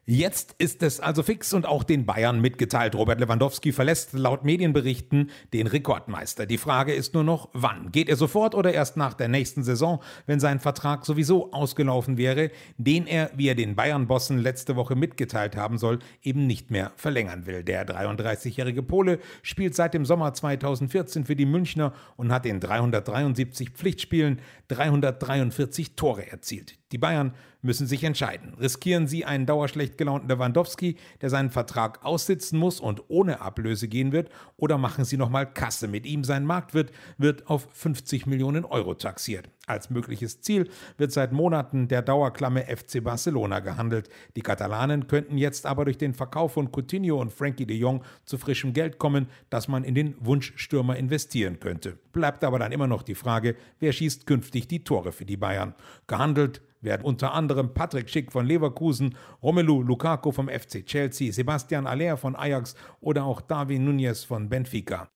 Jetzt ist es also fix und auch den Bayern mitgeteilt. Robert Lewandowski verlässt laut Medienberichten den Rekordmeister. Die Frage ist nur noch, wann? Geht er sofort oder erst nach der nächsten Saison, wenn sein Vertrag sowieso ausgelaufen wäre, den er, wie er den Bayern-Bossen letzte Woche mitgeteilt haben soll, eben nicht mehr verlängern will. Der 33-jährige Pole spielt seit dem Sommer 2014 für die Münchner und hat in 373 Pflichtspielen 343 Tore erzielt. Die Bayern müssen sich entscheiden. Riskieren sie einen dauerschlecht gelaunten Lewandowski, der seinen Vertrag aussitzen muss und ohne Ablöse gehen wird, oder machen sie nochmal Kasse mit ihm? Sein Marktwert wird auf 50 Millionen Euro taxiert. Als mögliches Ziel wird seit Monaten der Dauerklamme FC Barcelona gehandelt. Die Katalanen könnten jetzt aber durch den Verkauf von Coutinho und Frenkie de Jong zu frischem Geld kommen, das man in den Wunschstürmer investieren könnte. Bleibt aber dann immer noch die Frage, wer schießt künftig die Tore für die Bayern? Gehandelt werden unter anderem Patrick Schick von Leverkusen, Romelu Lukaku vom FC Chelsea, Sebastian Haller von Ajax oder auch Darwin Núñez von Benfica.